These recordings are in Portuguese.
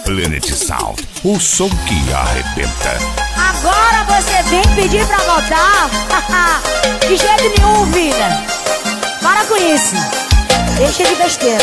Planet Sound, o som que arrebenta. Agora você vem pedir pra voltar? De jeito nenhum, vida. Para com isso. Deixa de besteira.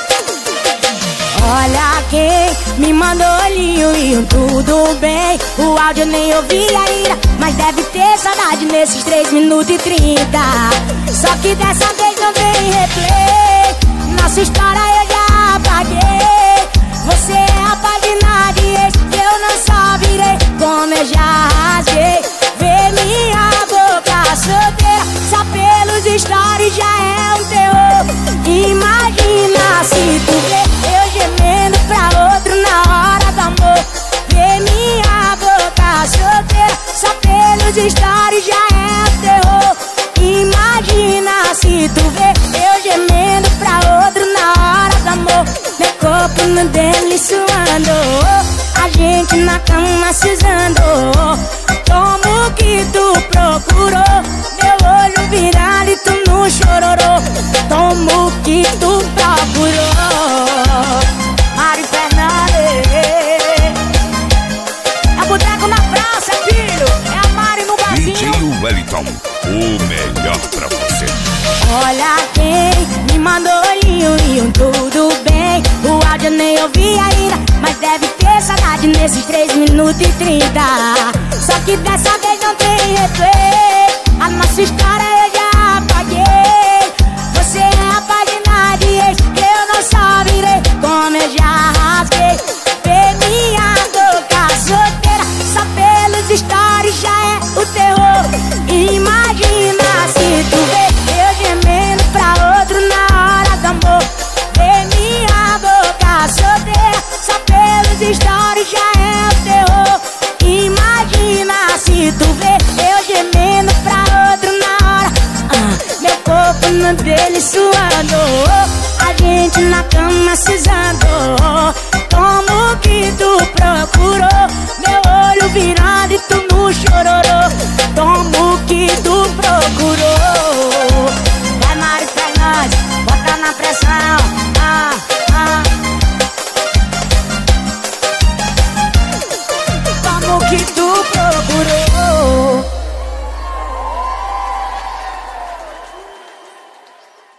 Olha quem me mandou olhinho e tudo bem. O áudio eu nem ouvi ainda, mas deve ter saudade nesses 3 minutos e 30. Só que dessa vez não tem replay. Nossa história eu já apaguei. Você é a página de ex, eu não só virei como eu já rasguei. Vê minha boca solteira, só pelos stories já é um terror. Imagina se tu vê eu gemendo pra outro na hora do amor. Vê minha boca solteira, só pelos stories já é um terror. Imagina se tu vê eu gemendo pra outro na hora do amor. Meu corpo no dele suando, a gente na cama se usando. Como que tu procurou? Meu olho virado e tu no chororô. Como que tu procurou? Mari Fernandes. É boteco na praça, filho. É a Mari no barzinho. DJ Wellington, o melhor pra você. Olha quem me mandou olhinho e tudo bem. O áudio eu nem ouvi ainda, mas deve ter saudade nesses 3 minutos e 30. Só que dessa vez não tem replay. A nossa história eu já apaguei. Você é a página de ex, eu não só virei como eu já rasguei. Vê minha boca solteira, só pelos stories já é o terror. Imagina se tu vê eu gemendo pra outro na hora do amor. Vê minha boca solteira, só pelos stories já é o terror. Imagina se tu vê eu gemendo pra outro na hora. Meu corpo no dele suando, a gente na cama se usando. Como que tu procurou? Meu olho virado e tu